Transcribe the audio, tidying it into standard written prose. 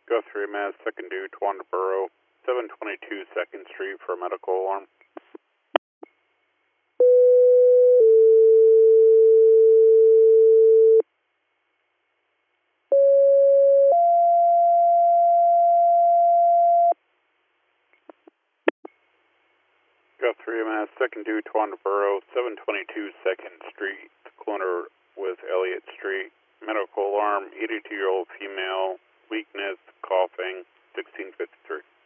Guthrie, Mass. 2nd due, Towanda 722 2nd Street for a medical alarm. Guthrie, Mass. 2nd due, Towanda 722 2nd Street, corner with Elliott Street. Medical alarm, 82-year-old female, weakness, coughing, 1653.